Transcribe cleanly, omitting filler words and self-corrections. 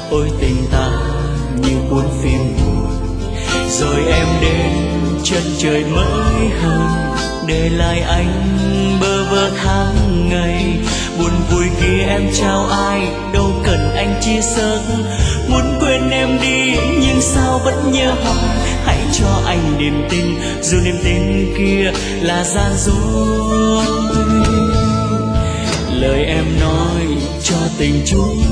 ôi tình ta như cuốn phim buồn. Rồi em đến chân trời mới hơn, để lại anh bơ vơ tháng ngày. Buồn vui kia em trao ai, đâu cần anh chia sớt. Muốn quên em đi nhưng sao vẫn nhớ hoài. Hãy cho anh niềm tin, dù niềm tin kia là gian dối. Lời em nói cho tình chúng